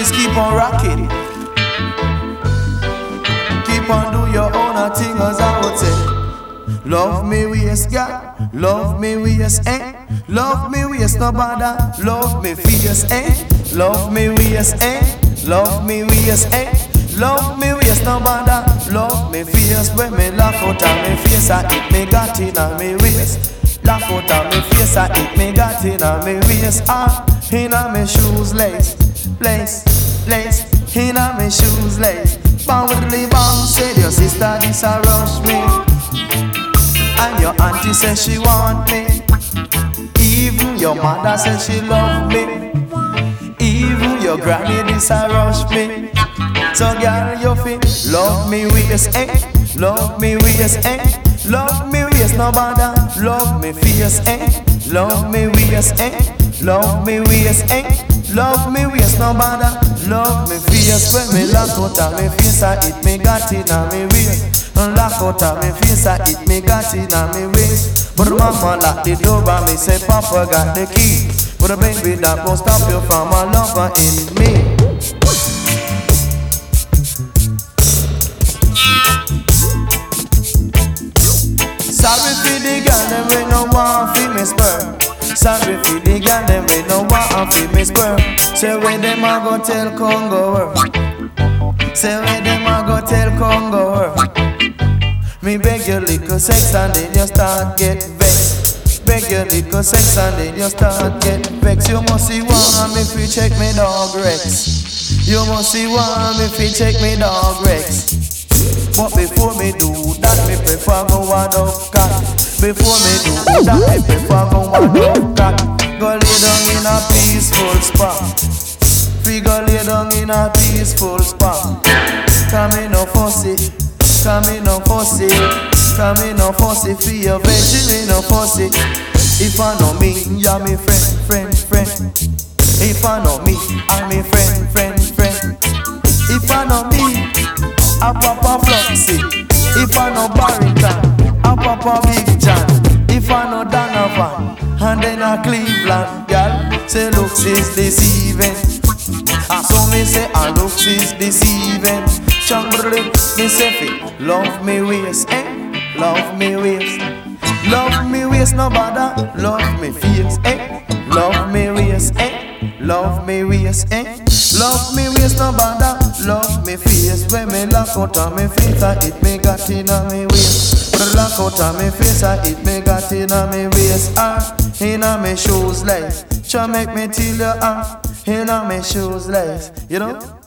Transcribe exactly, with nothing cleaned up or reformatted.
ladies, keep on rocking. Keep on do your own thing, as I would say. Love me waist, girl. Love me waist, eh? Love me waist, no bother. Love me face, eh? Love me waist, eh? Love me waist, eh? Love me waist, no bother. Love me face, when me laugh out of me face, I eat me got in a me waist. Laugh out of me face, I eat me got in a me waist. Ah, in a me shoes lace, lace, lace. In a me shoes lace. Bang with the bang, said your sister this a rush me, and your auntie says she want me. Even your mother says she love me. Even your granny this a rush me. So girl, you feel love me waist, eh? Love me waist, eh? Love me waist, no bother. Love me face, eh? Love me waist, eh? Love me waist, eh? Love me waist, no bother. Love me face, when me lock out of me face, I eat me got in a me waist. Lock out of me face, I eat me got in a me waist. But mama lock the door and me say Papa got the key. But a baby that won't stop you from a lover in me. Sorry for the girl them we no want fi me sperm. Sorry for the girl them we no want fi me sperm. Say where them a go tell Congo world. Say where them a go tell Congo world. Me beg your little sex and then you start get vexed. Beg your little sex and then you start get vexed. You must see one if you check me dog Rex. You must see one if you check me dog Rex. But before me do that, me prefer go one up cat. Before me do that, me prefer go one up cat. Go lay down in a peaceful spot. Free go lay down in a peaceful spot. Come in no fussy, come in no fussy, come in no fussy. For your virgin in no fussy. If I know me, you're me friend, friend, friend. If I know me, I'm me friend, friend, friend. If I know me, a Papa Floxy. If I know Barrington, a Papa Big John. If I know Donovan, and then a Cleveland girl. Say looks is deceiving. And so me say a looks is deceiving. Chamberlain, me say fit. Love me waist, eh? Love me waist. Love me waist, no bother. Love me face, eh? Love me waist, eh? Love me waist, eh? Love me waist, no bother. Love me face, when me lock out of me face, I eat me got in a me waist. But lock out of me face, I eat me got in a me waist. Ah, in a me shoes lace. Try make me till you ah, in a me shoes lace. You know?